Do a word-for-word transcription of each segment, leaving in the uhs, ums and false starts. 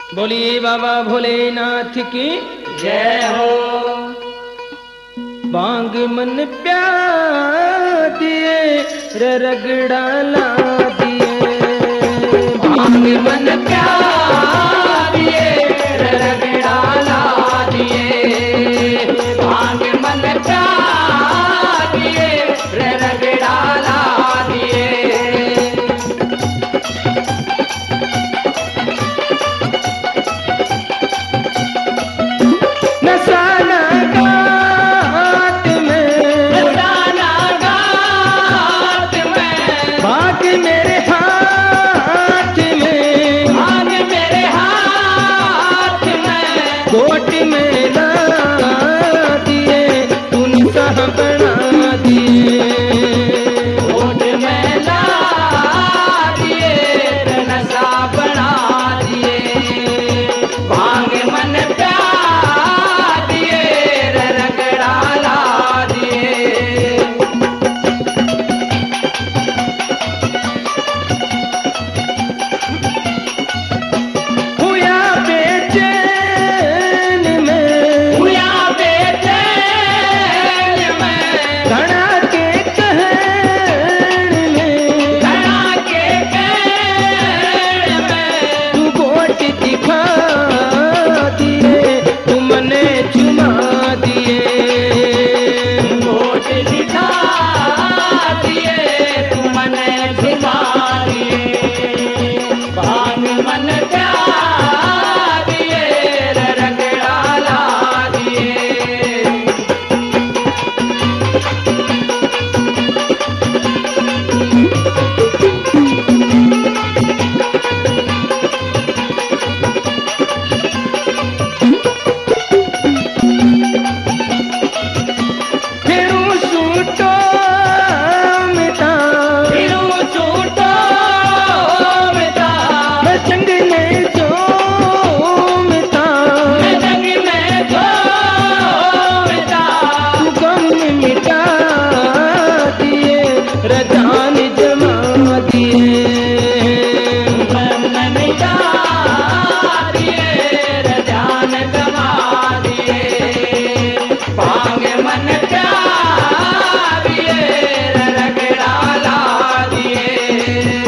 बोलिए बाबा भोलेनाथ की जय हो। बांग मन प्यार दिए रे रगड़ा ला दिए, बांग मन प्यार दिए रे रगड़ा ला दिए, बांग मन प्यार दिए रे रगड़ा ला दिए। नसाना गात में, नसाना गात में, भाग मेरे हाथ में, भाग मेरे हाथ में, कोट में ला दिए तूने कहा बना दिए, कोट में ला दिए रे नशा बना दिए, भांग मन प्यार दिए रे रगड़ा ला दिए। हुआ बेचैन में, हुआ बेचैन में, घड़ा के कहर में, घड़ा के कहर में, तू गोट दिखा दिए तू मने चुमा दिए, कोट दिखा दिए तू मन झुमा दिए, भांग मन प्यार दिए रे रगड़ा ला दिए। फिर सूटो मिटा फिरू छूटो मिटा, मैं संग में जो मिटा, मैं जंग में जो मिटा, तू गम मिटा दिए रजान जमा दिए, मन मिटा दिए रे जान गवा दिए, भांग मन प्यार दिए रे रगड़ा ला दिए।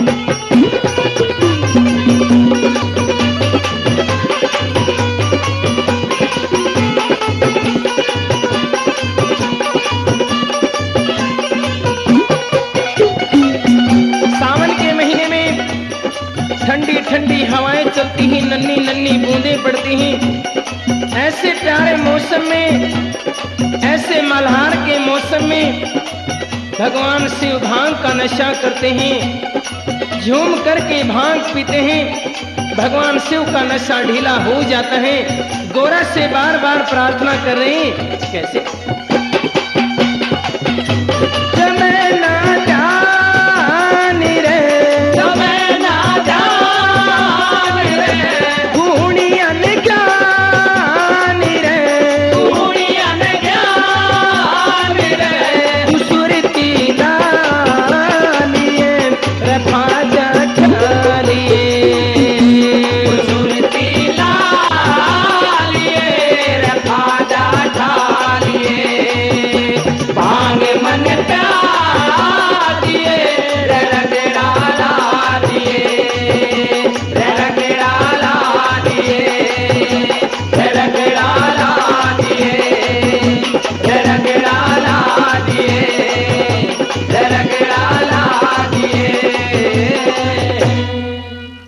सावन के महीने में ठंडी ठंडी हवाएं चलती हैं, नन्ही नन्ही बूंदें पड़ती हैं। ऐसे प्यारे मौसम में, ऐसे मल्हार के मौसम में भगवान शिव भांग का नशा करते हैं, झूम करके भांग पीते हैं। भगवान शिव का नशा ढीला हो जाता है। गोरा से बार बार प्रार्थना कर रहे हैं, कैसे?